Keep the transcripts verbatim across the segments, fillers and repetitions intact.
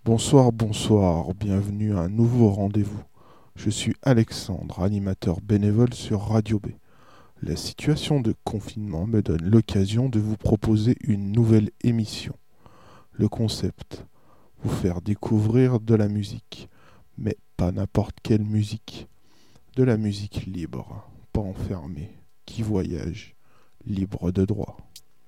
Bonsoir, bonsoir, bienvenue à un nouveau rendez-vous. Je suis Alexandre, animateur bénévole sur Radio B. La situation de confinement me donne l'occasion de vous proposer une nouvelle émission. Le concept, vous faire découvrir de la musique, mais pas n'importe quelle musique. De la musique libre, pas enfermée, qui voyage, libre de droit.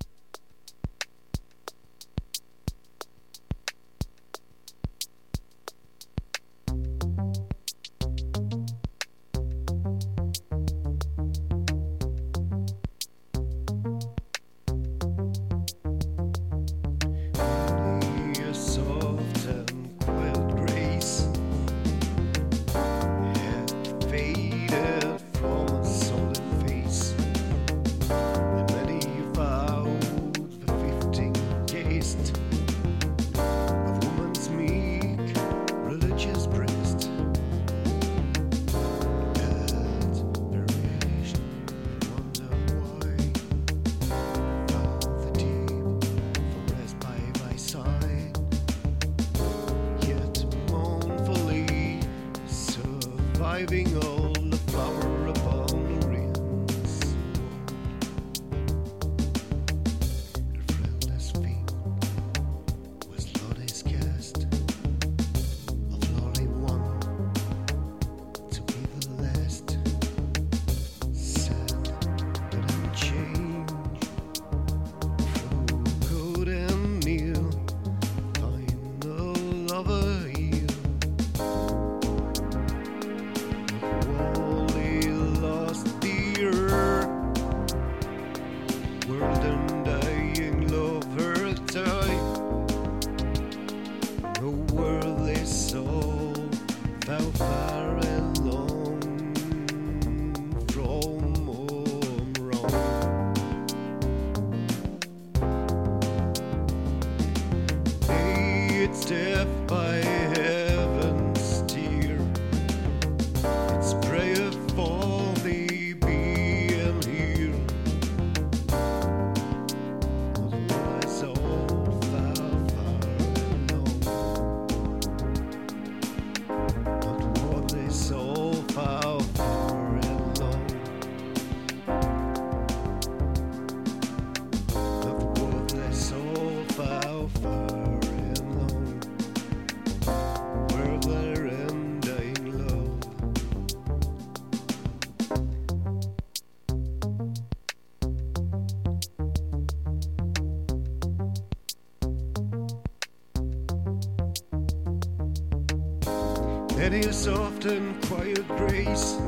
That is soft and quiet grace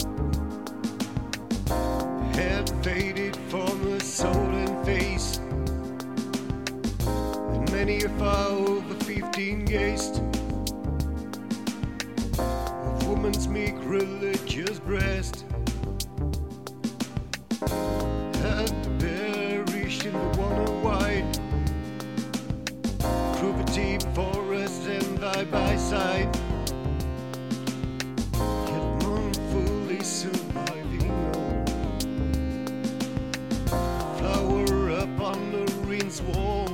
had faded from the soul and face, and many a foul the fifteen gazed of woman's meek religious breast had perished in the wonder wide through the deep forest and thy by side. Surviving flower upon the ruin's wall.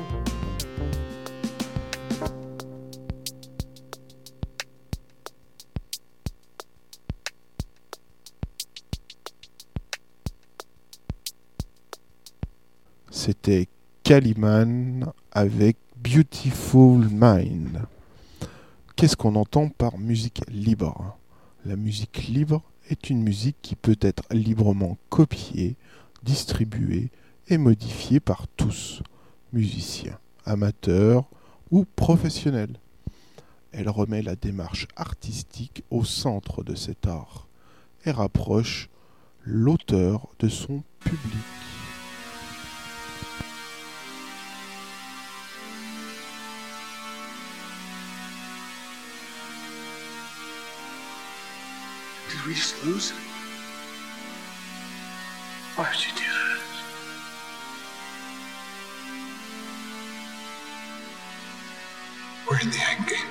C'était Kaliman avec Beautiful Mind. Qu'est-ce qu'on entend par musique libre ? La musique libre est une musique qui peut être librement copiée, distribuée et modifiée par tous, musiciens, amateurs ou professionnels. Elle remet la démarche artistique au centre de cet art et rapproche l'auteur de son public. Did we just lose? Why would you do that? We're in the end game.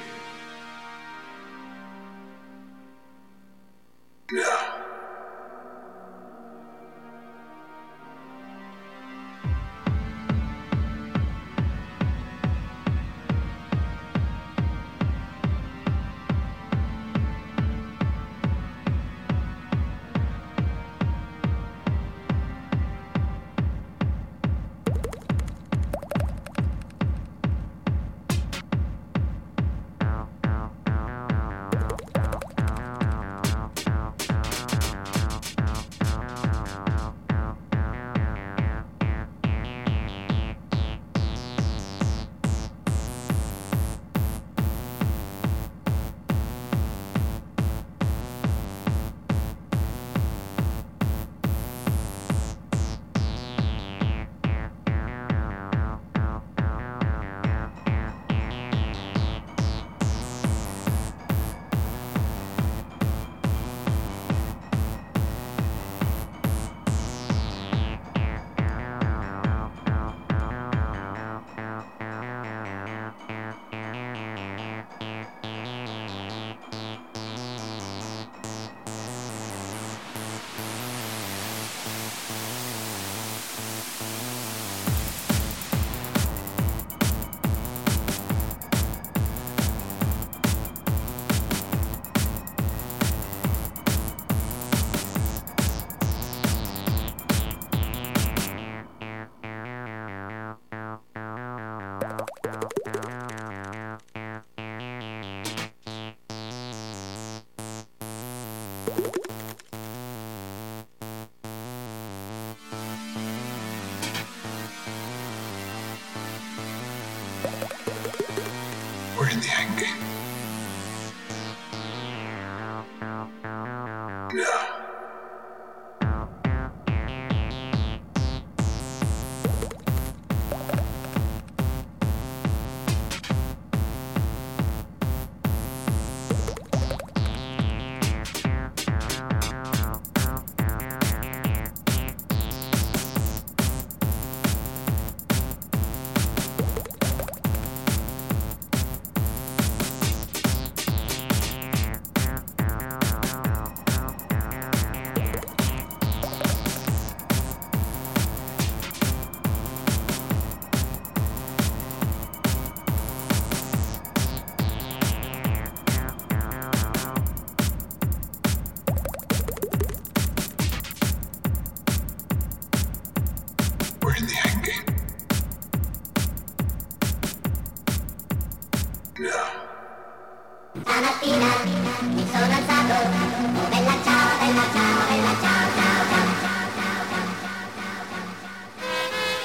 No. the hanging. No. We're in the hanging. No. Stamattina mi sono alzato, oh bella ciao, bella ciao, bella ciao, ciao, ciao, ciao, ciao, ciao, ciao, ciao.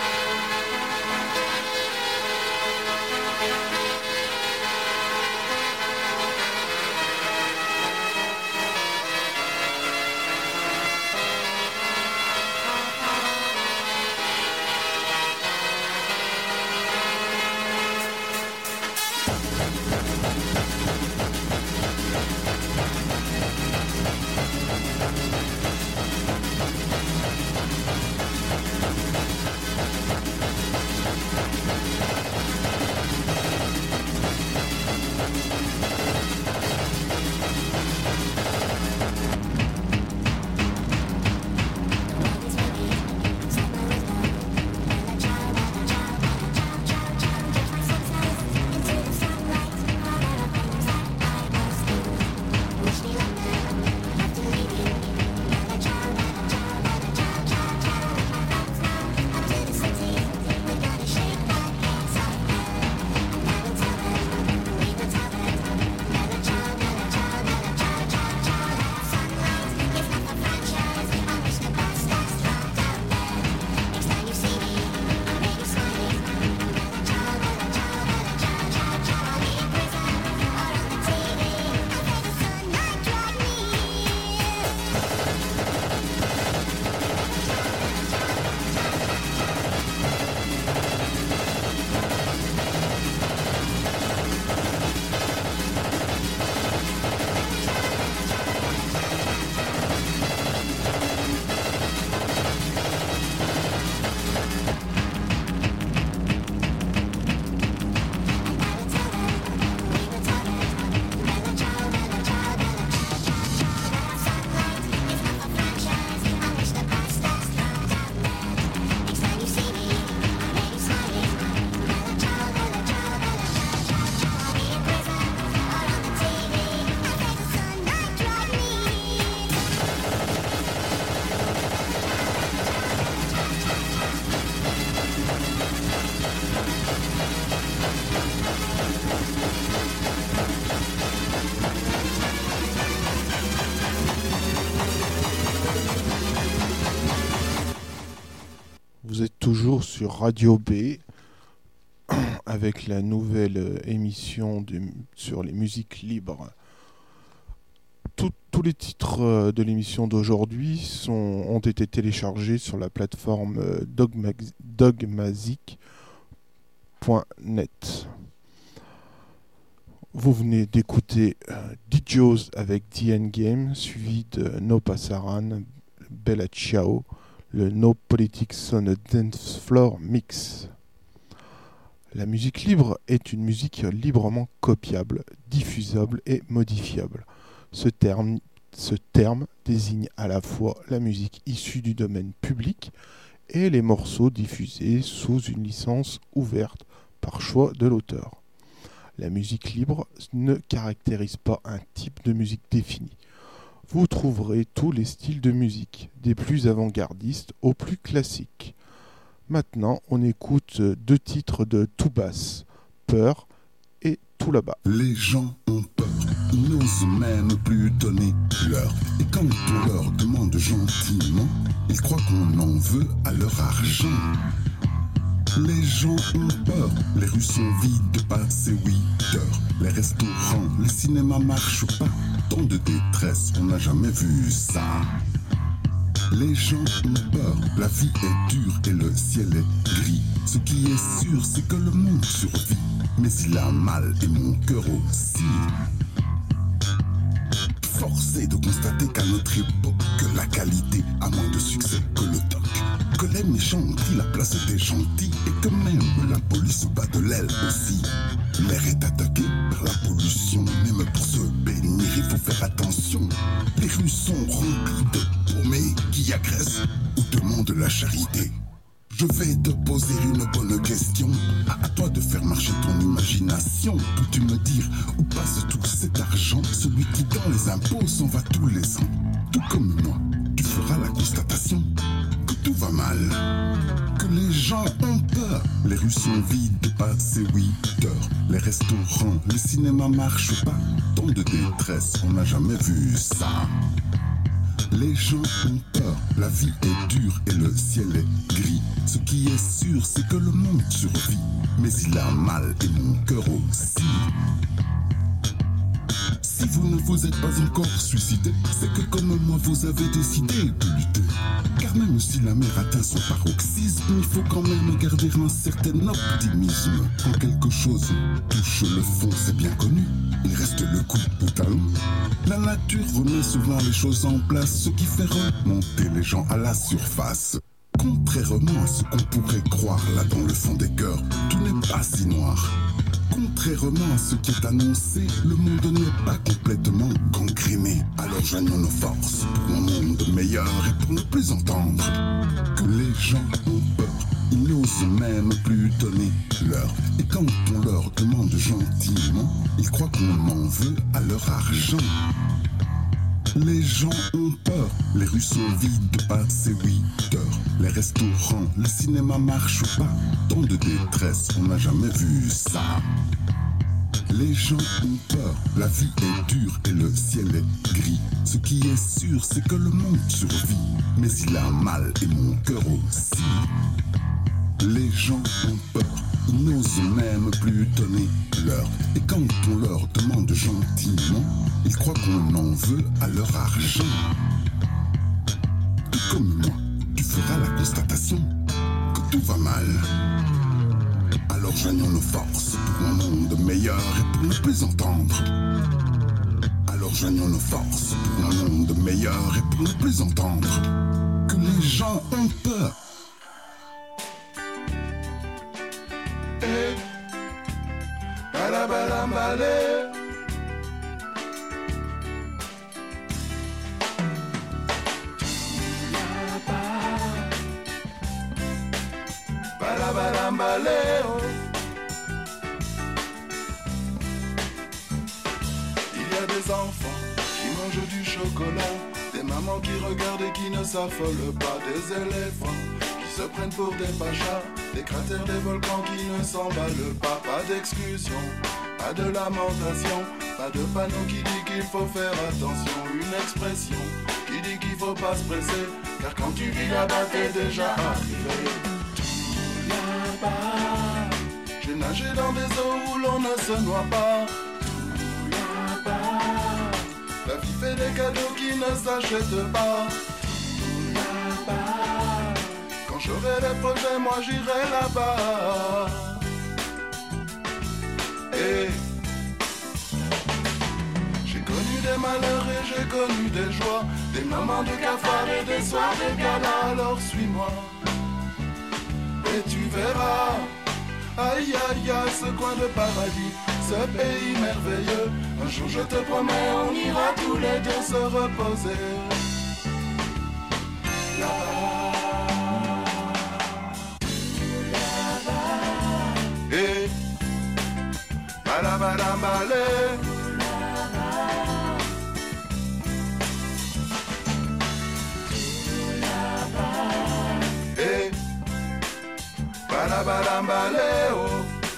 Vous êtes toujours sur Radio B avec la nouvelle euh, émission de, sur les musiques libres. Tout, tous les titres euh, de l'émission d'aujourd'hui sont, ont été téléchargés sur la plateforme euh, dogmazic point net. Vous venez d'écouter euh, D J avec The Endgame, suivi de No Pasaran, Bella Ciao, le No Politics on a Dance Floor Mix. La musique libre est une musique librement copiable, diffusable et modifiable. Ce terme, ce terme désigne à la fois la musique issue du domaine public et les morceaux diffusés sous une licence ouverte par choix de l'auteur. La musique libre ne caractérise pas un type de musique défini. Vous trouverez tous les styles de musique, des plus avant-gardistes aux plus classiques. Maintenant, on écoute deux titres de Tout Bass, Peur et Tout là-bas. Les gens ont peur, ils n'osent même plus donner l'heure. Et quand on leur demande gentiment, ils croient qu'on en veut à leur argent. Les gens ont peur, les rues sont vides de passer huit heures. Les restaurants, les cinémas marchent pas. Tant de détresse, on n'a jamais vu ça. Les gens ont peur, la vie est dure et le ciel est gris. Ce qui est sûr, c'est que le monde survit, mais il a mal et mon cœur aussi. Forcé de constater qu'à notre époque, que la qualité a moins de succès que le toc. Que les méchants ont pris la place des gentils et que même la police bat de l'aile aussi. L'air est attaqué par la pollution, même pour se bénir il faut faire attention. Les rues sont remplies de paumés qui agressent ou demandent la charité. Je vais te poser une bonne question, à toi de faire marcher ton imagination. Peux-tu me dire où passe tout cet argent? Celui qui dans les impôts s'en va tous les ans. Tout comme moi, tu feras la constatation que tout va mal, que les gens ont peur. Les rues sont vides de passer huit heures. Les restaurants, les cinémas marchent pas. Tant de détresse, on n'a jamais vu ça. Les gens ont peur, la vie est dure et le ciel est gris. Ce qui est sûr, c'est que le monde survit, mais il a mal et mon cœur aussi. Si vous ne vous êtes pas encore suicidé, c'est que comme moi vous avez décidé de lutter. Car même si la mer atteint son paroxysme, il faut quand même garder un certain optimisme. Quand quelque chose touche le fond, c'est bien connu, il reste le coup au talon. La nature remet souvent les choses en place, ce qui fait remonter les gens à la surface. Contrairement à ce qu'on pourrait croire là dans le fond des cœurs, tout n'est pas si noir. Contrairement à ce qui est annoncé, le monde n'est pas complètement gangréné. Alors joignons nos forces pour un monde meilleur et pour ne plus entendre que les gens ont peur. Ils n'osent même plus donner l'heure. Et quand on leur demande gentiment, ils croient qu'on en veut à leur argent. Les gens ont peur, les rues sont vides de passer huit heures. Les restaurants, les cinémas marchent pas. Tant de détresse, on n'a jamais vu ça. Les gens ont peur, la vie est dure et le ciel est gris. Ce qui est sûr, c'est que le monde survit, mais il a mal et mon cœur aussi. Les gens ont peur, ils n'osent même plus donner l'heure. Et quand on leur demande gentiment, ils croient qu'on en veut à leur argent. Tout comme moi, tu feras la constatation que tout va mal. Alors joignons nos forces pour un monde meilleur et pour ne plus entendre. Alors joignons nos forces pour un monde meilleur et pour ne plus entendre que les gens ont peur. Eh, balabalambale. Balabalambaleo. Il y a des enfants qui mangent du chocolat, des mamans qui regardent et qui ne s'affolent pas, des éléphants qui se prennent pour des pachas, des cratères, des volcans qui ne s'emballent pas. Pas d'exclusion, pas de lamentation, pas de panneau qui dit qu'il faut faire attention. Une expression qui dit qu'il faut pas se presser, car quand tu vis là-bas t'es déjà arrivé. Tout là-bas, j'ai nagé dans des eaux où l'on ne se noie pas. Tout là-bas, la vie fait des cadeaux qui ne s'achètent pas. Tout là-bas, quand j'aurai des projets, moi j'irai là-bas. Et j'ai connu des malheurs et j'ai connu des joies, des moments de cafard et des soirées de gala. Alors suis-moi et tu verras, aïe aïe aïe, ce coin de paradis, ce pays merveilleux. Un jour je te promets, on ira tous les deux se reposer là-bas, là-bas. Et balabalambale. Et balabalambaleo.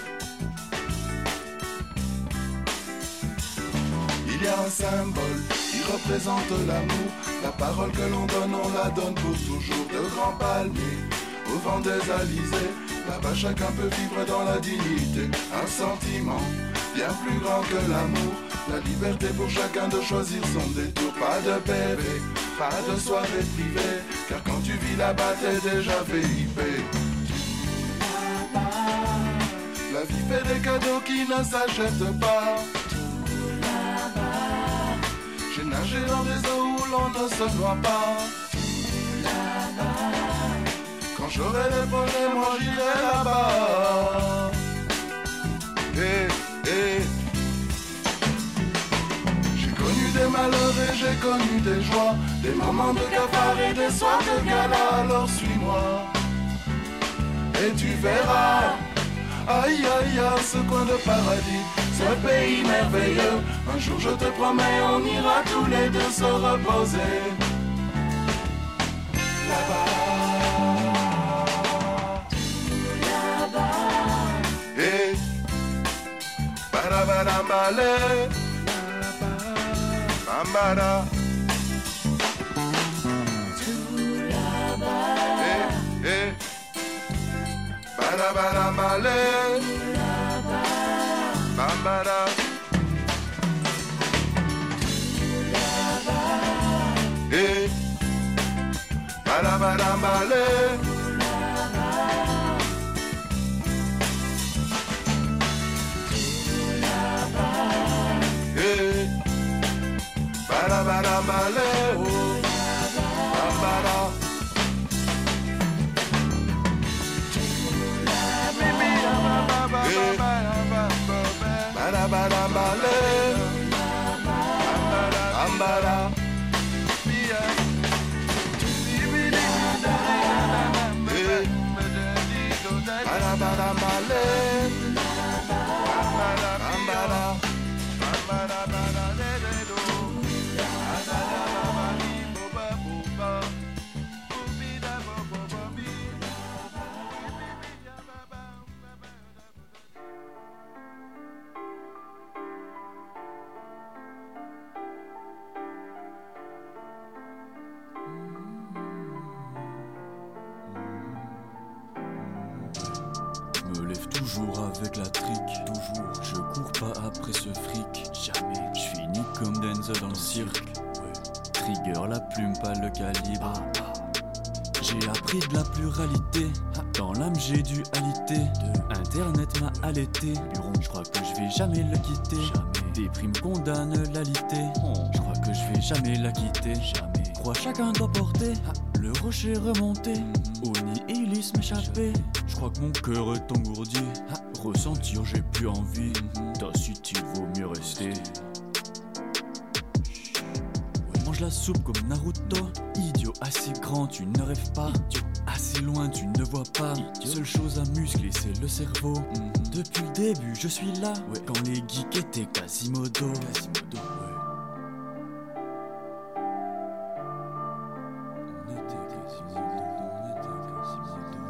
Il y a un symbole qui représente l'amour. La parole que l'on donne, on la donne pour toujours. De grands palmiers au vent des alizés. Là-bas chacun peut vivre dans la dignité. Un sentiment bien plus grand que l'amour. La liberté pour chacun de choisir son détour. Pas de bébé, pas de soirée privée, car quand tu vis là-bas t'es déjà V I P. La vie fait des cadeaux qui ne s'achètent pas. J'ai nagé dans des eaux où l'on ne se noie pas. Quand j'aurai des projets, moi j'irai là-bas. Eh, eh. J'ai connu des malheurs et j'ai connu des joies, des moments de cafard et des soirs de gala. Alors suis-moi et tu verras. Aïe aïe aïe, ce coin de paradis, ce pays merveilleux. Un jour je te promets, on ira tous les deux se reposer là-bas. Et Barabara-balé, Bambara. Eh, eh. Barabara-balé, Bambara. Eh, Barabara-balé. Eh, Barabara-balé, Bambara. Barabara-balé, Bambara. Barabara-balé, Bambara. Me lève toujours avec la trique, toujours. Je cours pas après ce fric, jamais. Je finis comme Denzel dans le cirque. Ouais. Trigger la plume, pas le calibre. J'ai appris de la pluralité. Dans l'âme j'ai dû alité. Internet m'a allaité. Je crois que je vais jamais le quitter. Jamais. Des primes condamnent l'alité. Je crois que je vais jamais la quitter. Jamais. Crois chacun doit porter le rocher remonté. Au nihilisme échappé. Je crois que mon cœur est engourdi. Ressentir j'ai plus envie. Tacite il vaut mieux rester. Mange la soupe comme Naruto. Idiot assez grand tu ne rêves pas. Idiot assez loin tu ne vois pas. Idiot. Seule chose à muscler c'est le cerveau. Mm-hmm. Depuis le début je suis là. Ouais. Quand les geeks étaient Quasimodo. Quasimodo ouais. On était Quasimodo. On était Quasimodo.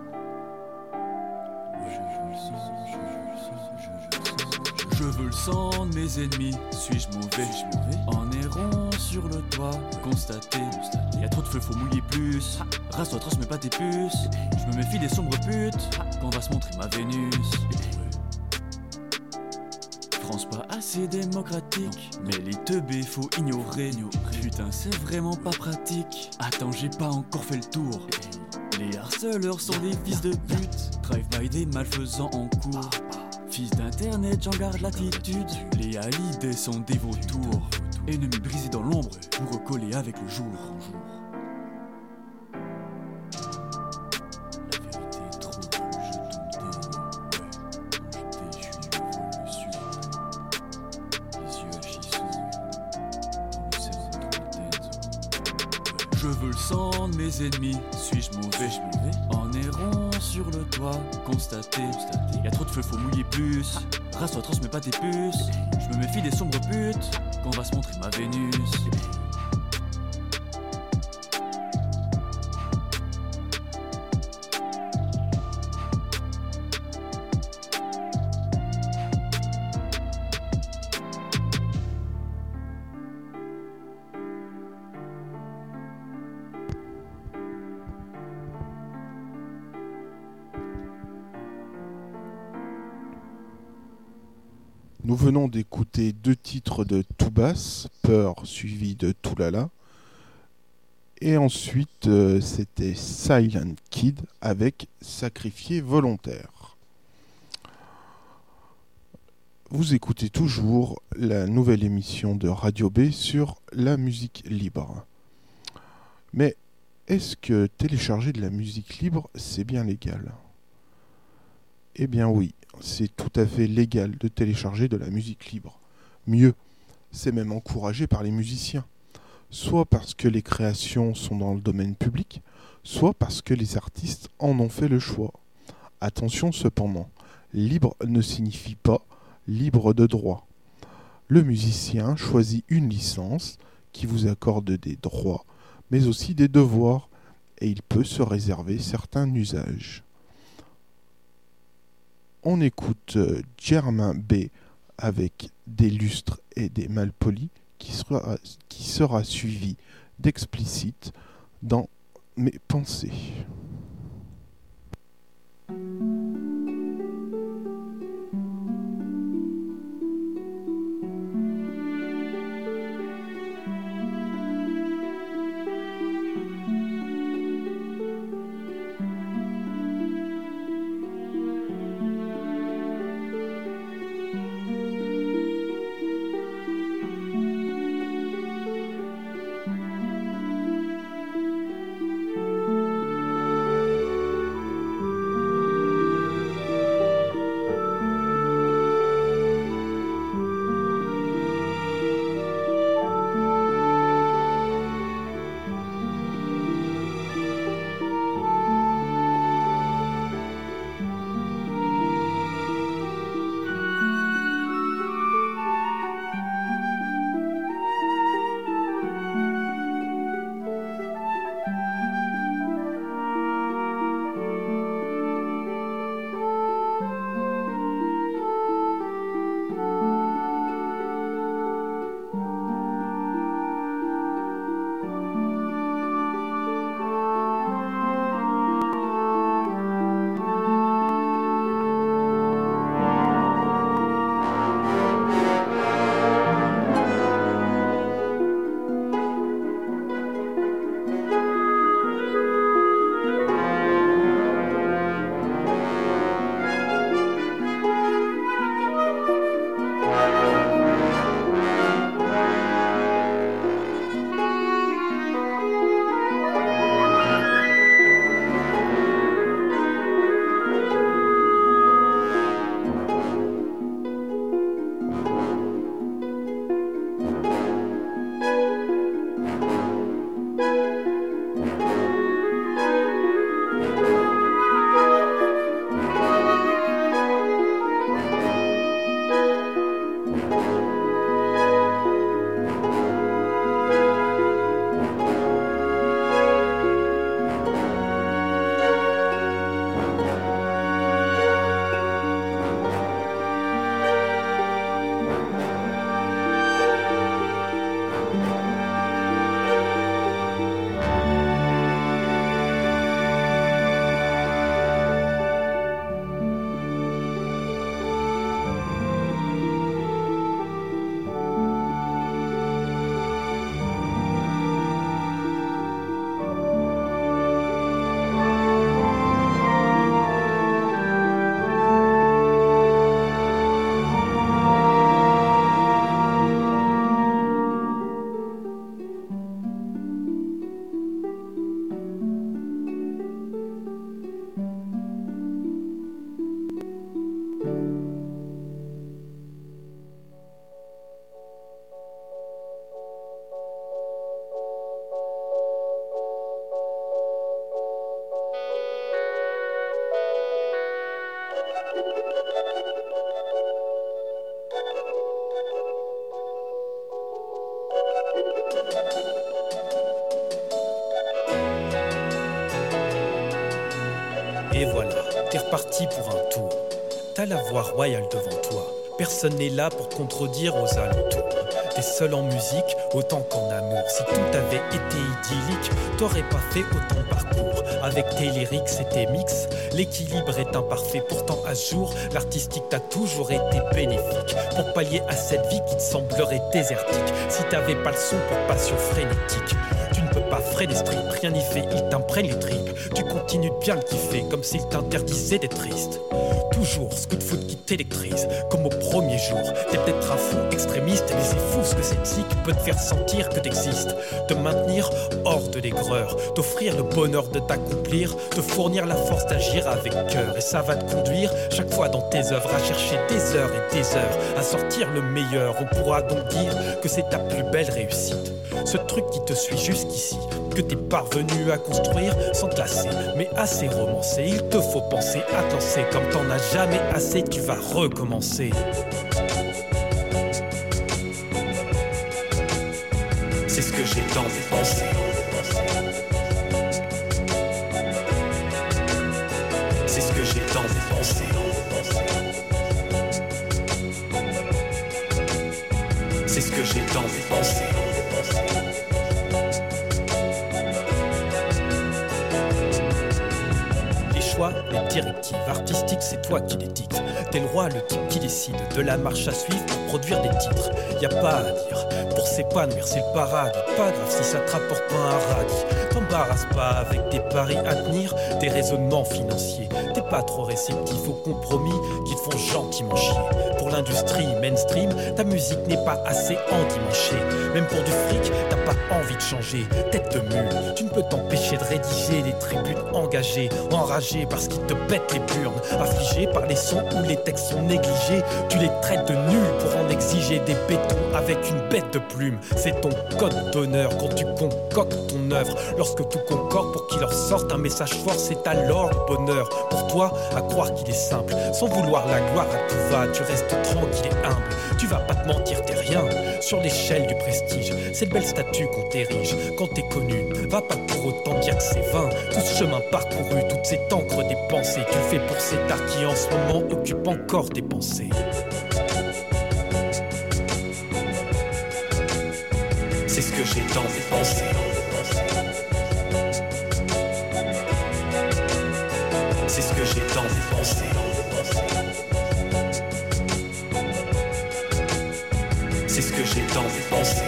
Ouais, je, je le sens, je, je le sens, je, je le sens. Je veux le sang de mes ennemis. Suis-je mauvais? Suis-je mauvais? En errant sur le toit, constater, y'a trop de feu, faut mouiller plus. Race-toi, transmets pas tes puces. Je me méfie des sombres putes. Quand va se montrer ma Vénus. France pas assez démocratique, mais les teubés faut ignorer. Putain c'est vraiment pas pratique. Attends j'ai pas encore fait le tour. Les harceleurs sont des fils de pute. Drive-by des malfaisants en cours. Fils d'internet j'en garde l'attitude. Les Hallyday sont des vautours. Ennemis brisés dans l'ombre pour recoller avec le jour. La vérité est trop que je tombe des ouais. Quand je déchuis le vol me suit. Les yeux agissent dans le cerveau dans le tête. Je veux le sang de mes ennemis. Suis-je mauvais? En errant sur le toit, constater. Y'a trop de feu, faut mouiller plus. Race-toi, transmets pas tes puces. Je me méfie des sombres putes. Quand va se montrer ma Vénus. Nous venons d'écouter deux titres de Toubas, Peur suivi de Toulala. Et ensuite, euh, c'était Silent Kid avec Sacrifié volontaire. Vous écoutez toujours la nouvelle émission de Radio B sur la musique libre. Mais est-ce que télécharger de la musique libre, c'est bien légal ? Eh bien oui, c'est tout à fait légal de télécharger de la musique libre. Mieux, c'est même encouragé par les musiciens. Soit parce que les créations sont dans le domaine public, soit parce que les artistes en ont fait le choix. Attention cependant, libre ne signifie pas libre de droit. Le musicien choisit une licence qui vous accorde des droits, mais aussi des devoirs, et il peut se réserver certains usages. On écoute Germain B avec des lustres et des malpolis, qui sera, qui sera suivi d'explicite dans mes pensées. Et voilà, t'es reparti pour un tour. T'as la voie royale devant toi. Personne n'est là pour contredire aux alentours. T'es seul en musique, autant qu'en amour. Si tout avait été idyllique, t'aurais pas fait autant de parcours. Avec tes lyrics et tes mix, l'équilibre est imparfait. Pourtant à jour, l'artistique t'a toujours été bénéfique. Pour pallier à cette vie qui te semblerait désertique. Si t'avais pas le son pour passion frénétique, tu ne peux pas freiner ce trip, rien n'y fait, il t'imprègne les tripes. Tu continues de bien le kiffer, comme s'il t'interdisait d'être triste. Toujours ce coup de foot qui t'électrise, comme au premier jour. T'es peut-être un fou extrémiste, mais c'est fou ce que cette musique peut te faire sentir que t'existes. Te maintenir hors de l'aigreur, t'offrir le bonheur de t'accomplir, te fournir la force d'agir avec cœur. Et ça va te conduire chaque fois dans tes œuvres à chercher des heures et des heures, à sortir le meilleur. On pourra donc dire que c'est ta plus belle réussite. Ce truc qui te suit jusqu'ici, que t'es parvenu à construire sans te lasser, mais assez romancé. Il te faut penser à te lancer, comme t'en as jamais assez, tu vas recommencer. C'est ce que j'ai dans mes pensées. C'est ce que j'ai dans mes pensées. C'est ce que j'ai dans mes pensées. Les directives artistiques, c'est toi qui les dictes. T'es le roi, le type qui décide de la marche à suivre pour produire des titres. Y a pas à dire, pour s'épanouir c'est le paradis. Pas grave si ça te rapporte pas un radis. T'embarrasse pas avec des paris à tenir, des raisonnements financiers. T'es pas trop réceptif aux compromis qui te font gentiment chier. Pour l'industrie mainstream, ta musique n'est pas assez endimanchée. Même pour du fric, t'as pas envie de changer. Tête de mule, tu ne peux t'empêcher de rédiger des tribunes engagées, enragées parce qu'ils te pètent les burnes, affligés par les sons où les textes sont négligés. Tu les traites de nuls pour en exiger des bétons avec une bête de plume. C'est ton code d'honneur quand tu concoctes ton œuvre. Lorsque tout concorde pour qu'il leur sorte un message fort, c'est alors le bonheur. Pour toi, à croire qu'il est simple, sans vouloir la gloire à tout va, tu restes tranquille et humble. Tu vas pas te mentir, t'es rien sur l'échelle du prestige. C'est le bel statut qu'on t'érige quand t'es connu. Va pas pour autant dire que c'est vain tout ce chemin parcouru, toute cette encre dépensée. Tu le fais pour cet art qui en ce moment occupe encore tes pensées. C'est ce que j'ai dans mes pensées. C'est ce que j'ai dans mes pensées. C'est ce que j'ai dans mes pensées.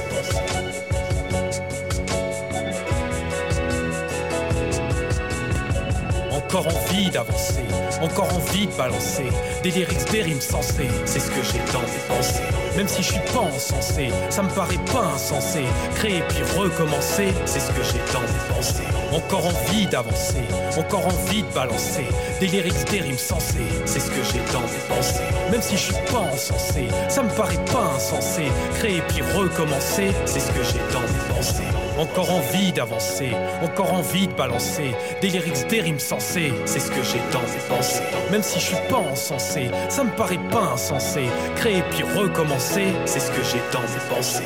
Encore envie d'avancer, encore envie de balancer des lyrics, des rimes sensées. C'est ce que j'ai dans mes pensées. Même si je suis pas encensé, ça me paraît pas insensé. Créer puis recommencer, c'est ce que j'ai dans mes pensées. Encore envie d'avancer, encore envie de balancer des lyrics, des rimes sensées. C'est ce que j'ai dans mes pensées. Même si je suis pas encensé, ça me paraît pas insensé. Créer puis recommencer, c'est ce que j'ai dans mes pensées. Encore envie d'avancer, encore envie de balancer des lyrics, des rimes sensées. C'est ce que j'ai dans mes pensées. Même si je suis pas encensé, ça me paraît pas insensé. Créer puis recommencer, c'est ce que j'ai dans mes pensées.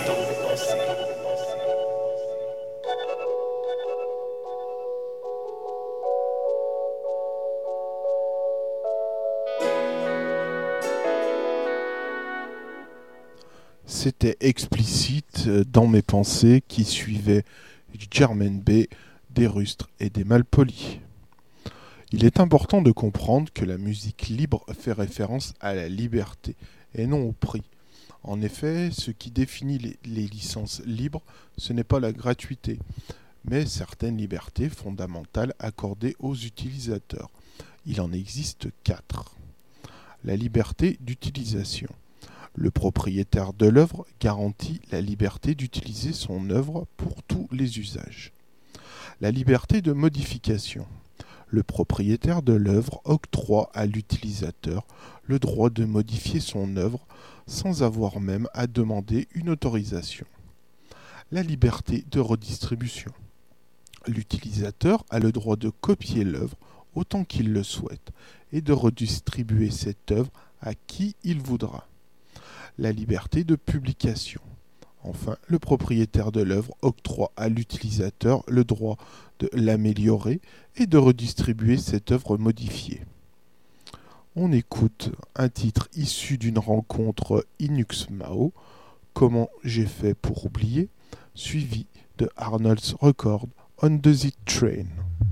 C'était explicite dans mes pensées qui suivait Germain B, des rustres et des malpolis. Il est important de comprendre que la musique libre fait référence à la liberté et non au prix. En effet, ce qui définit les, les licences libres, ce n'est pas la gratuité, mais certaines libertés fondamentales accordées aux utilisateurs. Il en existe quatre. La liberté d'utilisation. Le propriétaire de l'œuvre garantit la liberté d'utiliser son œuvre pour tous les usages. La liberté de modification. Le propriétaire de l'œuvre octroie à l'utilisateur le droit de modifier son œuvre sans avoir même à demander une autorisation. La liberté de redistribution. L'utilisateur a le droit de copier l'œuvre autant qu'il le souhaite et de redistribuer cette œuvre à qui il voudra. La liberté de publication. Enfin, le propriétaire de l'œuvre octroie à l'utilisateur le droit de l'améliorer et de redistribuer cette œuvre modifiée. on écoute un titre issu d'une rencontre Inuxmao, Comment j'ai fait pour oublier, suivi de Arnold's Record, On the Z Train.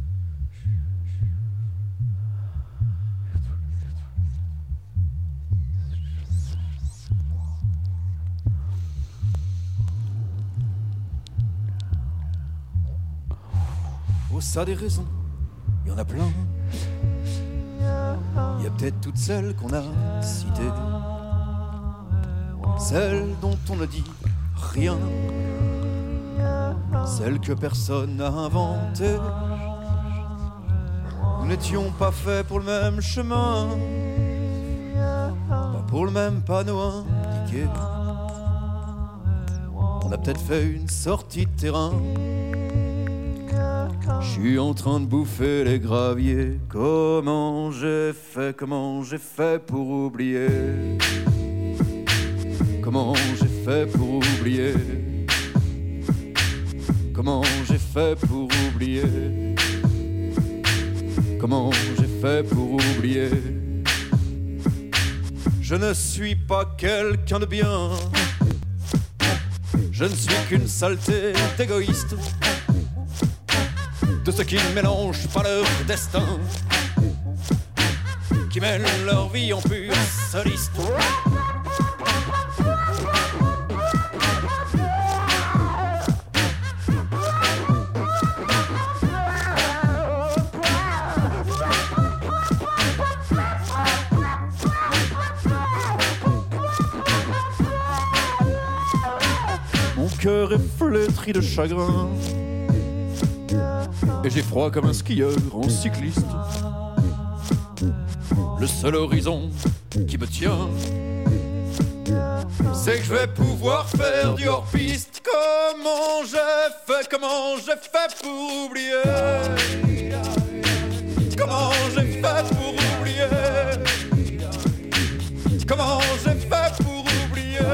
Oh, ça a des raisons, il y en a plein. Il y a peut-être toutes celles qu'on a citées, celles dont on ne dit rien, celles que personne n'a inventées. Nous n'étions pas faits pour le même chemin, pas pour le même panneau indiqué. On a peut-être fait une sortie de terrain. Je suis en train de bouffer les graviers. Comment j'ai fait, comment j'ai fait pour oublier? Comment j'ai fait pour oublier? Comment j'ai fait pour oublier? Comment j'ai fait pour oublier? Je ne suis pas quelqu'un de bien. Je ne suis qu'une saleté d'égoïste, de ceux qui ne mélangent pas leur destin, qui mènent leur vie en pure soliste. Mon cœur est flétri de chagrin, et j'ai froid comme un skieur en cycliste. Le seul horizon qui me tient, c'est que je vais pouvoir faire du hors-piste. Comment j'ai fait, comment j'ai fait pour oublier? Comment j'ai fait pour oublier? Comment j'ai fait pour oublier?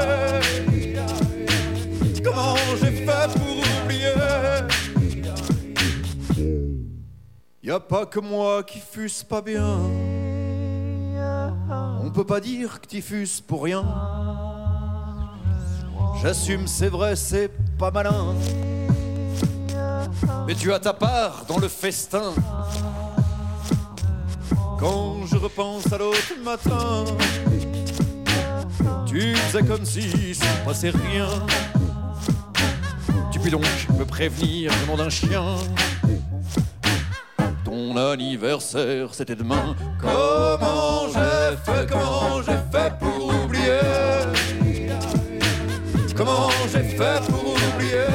Comment j'ai fait pour oublier? Y'a pas que moi qui fusse pas bien. On peut pas dire que t'y fusses pour rien. J'assume, c'est vrai, c'est pas malin, mais tu as ta part dans le festin. Quand je repense à l'autre matin, tu faisais comme si ça ne passait rien. Tu puis donc me prévenir au nom d'un chien. Ton anniversaire, c'était demain. Comment j'ai fait, comment j'ai fait pour oublier? Comment j'ai fait pour oublier?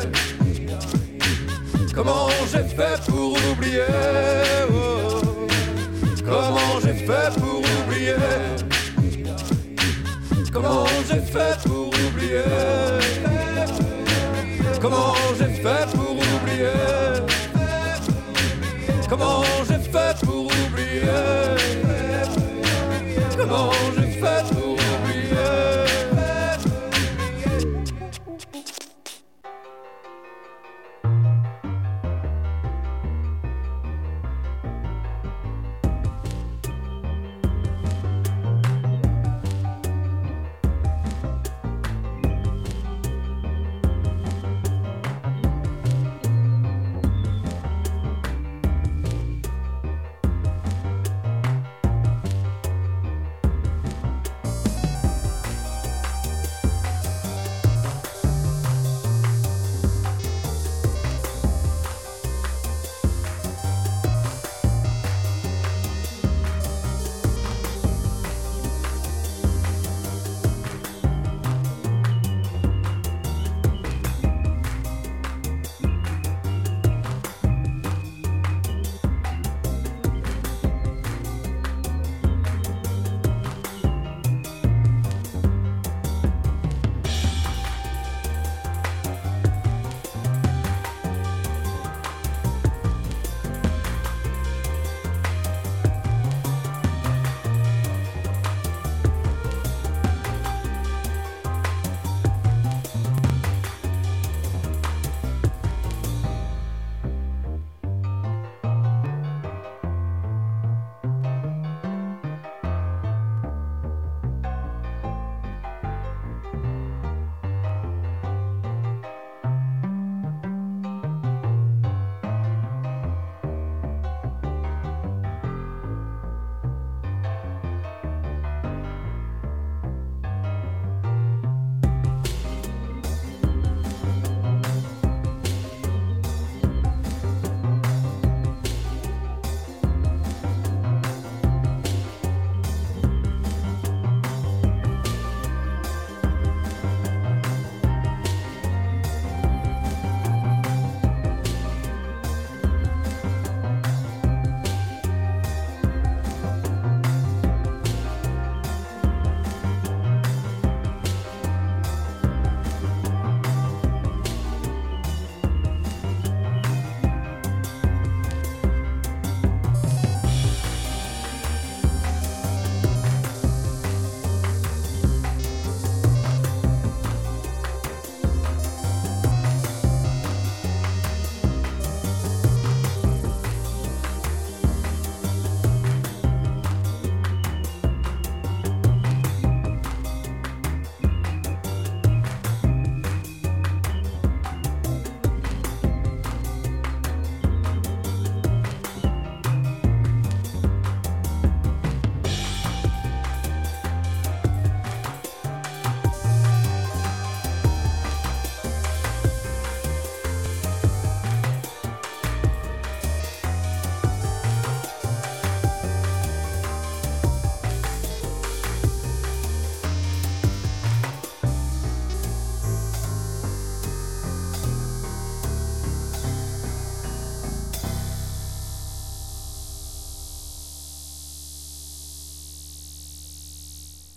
Comment j'ai fait pour oublier? Oh. Comment j'ai fait pour oublier? Comment j'ai fait pour oublier? Comment j'ai fait pour oublier? Comment j'ai fait pour oublier? Comment j'ai fait pour oublier?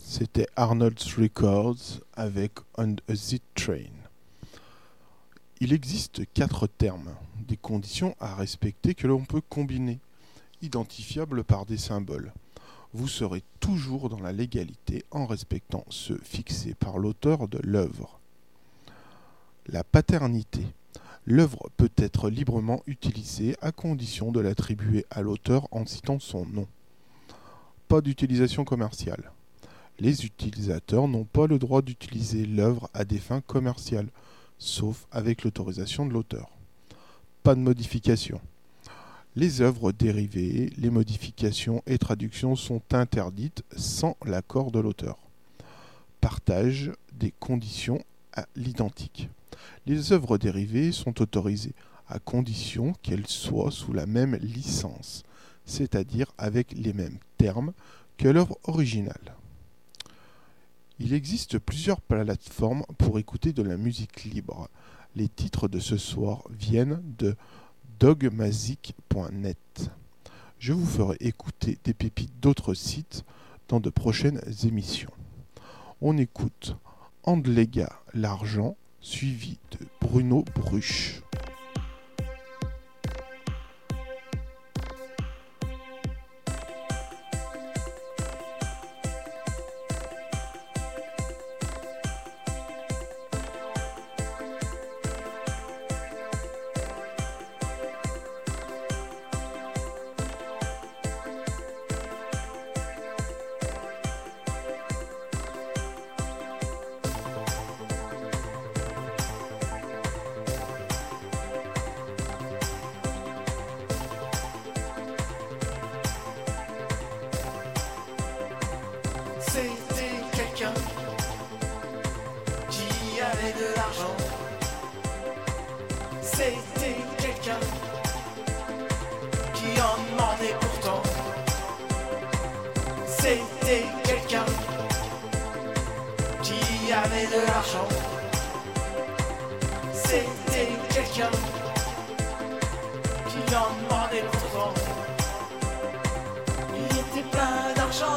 C'était Arnold's Records avec On a Z-Train. Il existe quatre termes, des conditions à respecter que l'on peut combiner, identifiables par des symboles. Vous serez toujours dans la légalité en respectant ceux fixés par l'auteur de l'œuvre. La paternité. L'œuvre peut être librement utilisée à condition de l'attribuer à l'auteur en citant son nom. Pas d'utilisation commerciale. Les utilisateurs n'ont pas le droit d'utiliser l'œuvre à des fins commerciales, sauf avec l'autorisation de l'auteur. Pas de modification. Les œuvres dérivées, les modifications et traductions sont interdites sans l'accord de l'auteur. Partage des conditions à l'identique. Les œuvres dérivées sont autorisées à condition qu'elles soient sous la même licence, c'est-à-dire avec les mêmes termes que l'œuvre originale. Il existe plusieurs plateformes pour écouter de la musique libre. Les titres de ce soir viennent de dogmazic point net. Je vous ferai écouter des pépites d'autres sites dans de prochaines émissions. On écoute Andlega l'Argent, suivi de Bruno Bruch. C'était quelqu'un qui avait de l'argent. C'était quelqu'un qui en demandait pourtant. C'était quelqu'un qui avait de l'argent. C'était quelqu'un qui en demandait pourtant. Il était plein d'argent.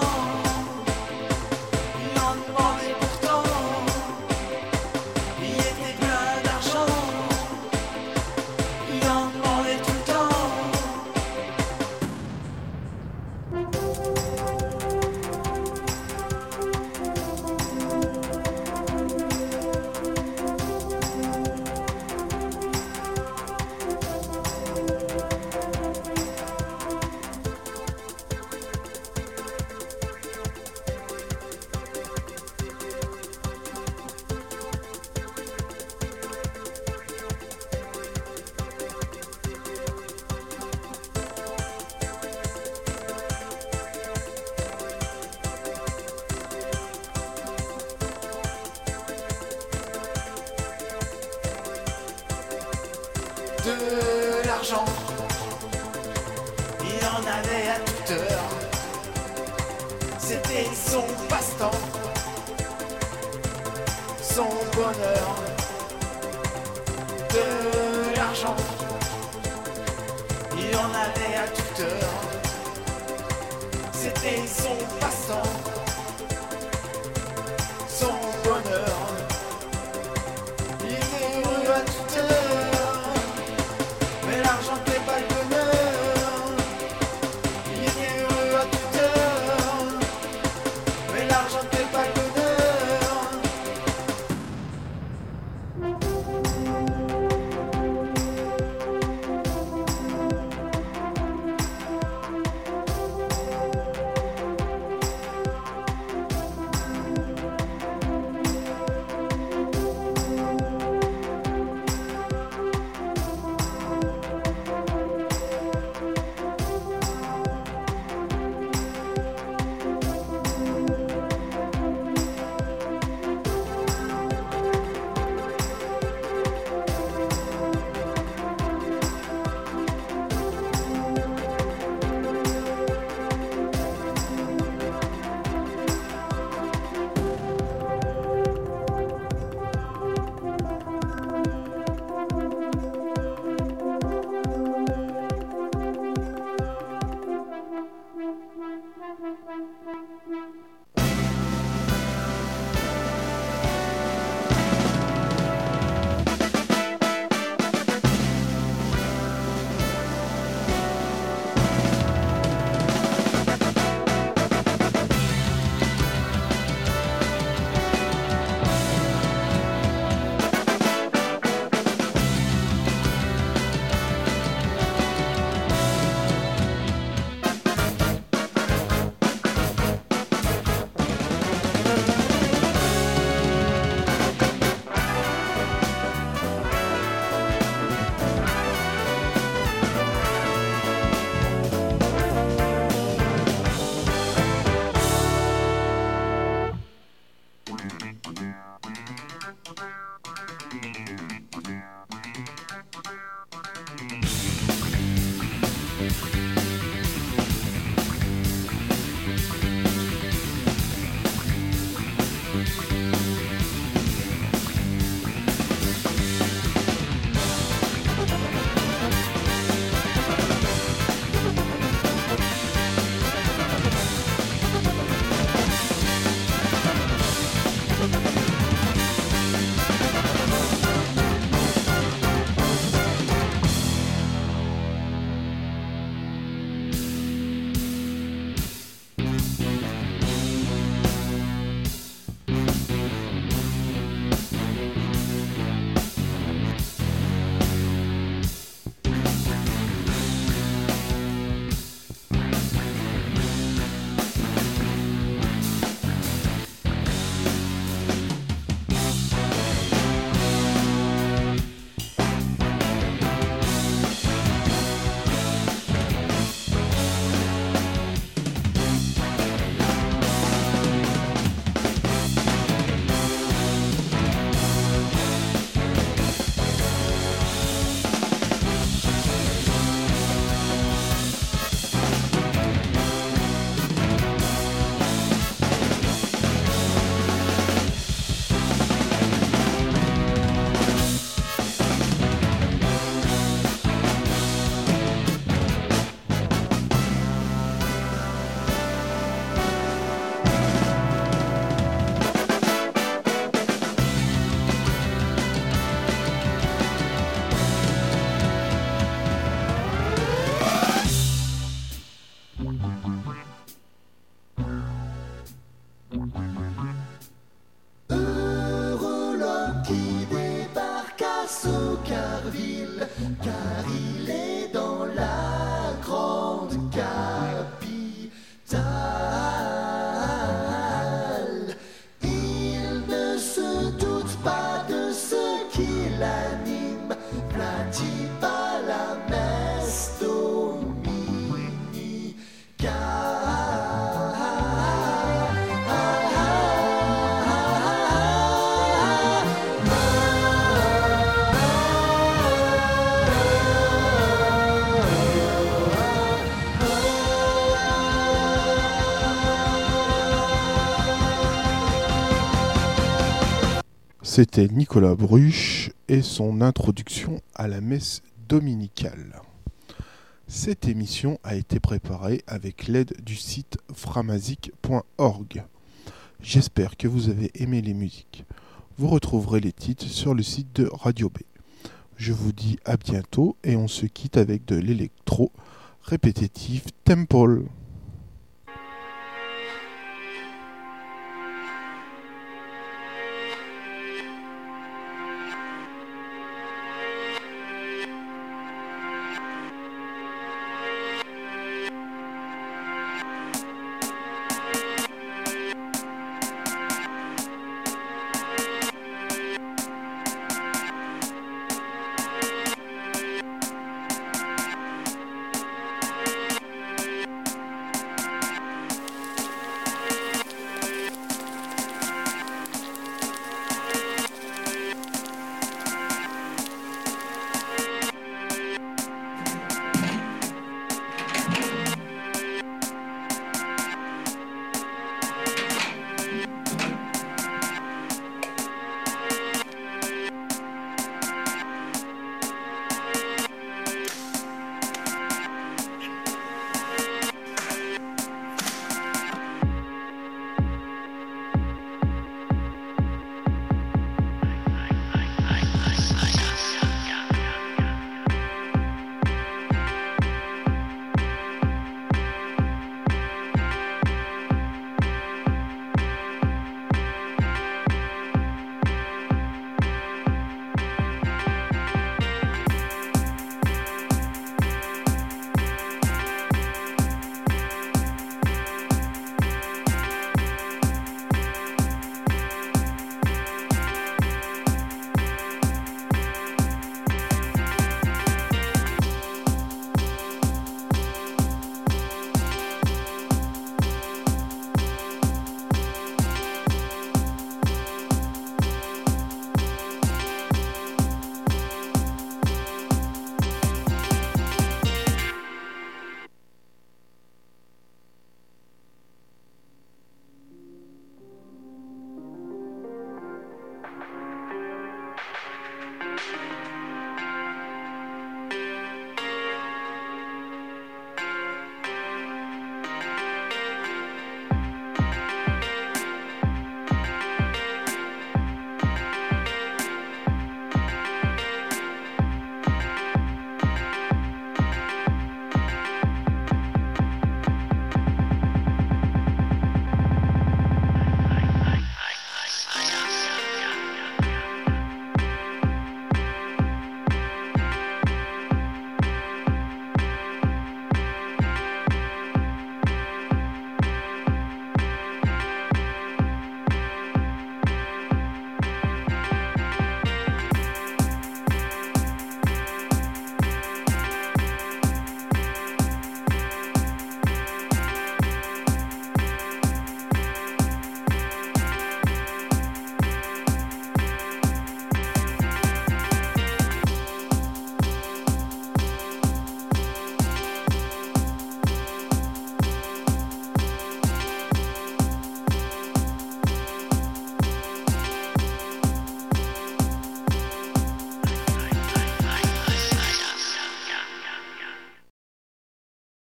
De l'argent, il en avait à toute heure. C'était son passe-temps, son bonheur. De l'argent, il en avait à toute heure. C'était son passe-temps, son bonheur. Il était heureux à toute heure. L'argent ne fait pas le bonheur. Il était heureux à toute heure. Mais l'argent ne fait pas le bonheur. C'était Nicolas Bruch et son introduction à la messe dominicale. Cette émission a été préparée avec l'aide du site framazic point org. J'espère que vous avez aimé les musiques. Vous retrouverez les titres sur le site de Radio B. Je vous dis à bientôt et on se quitte avec de l'électro répétitif Temple.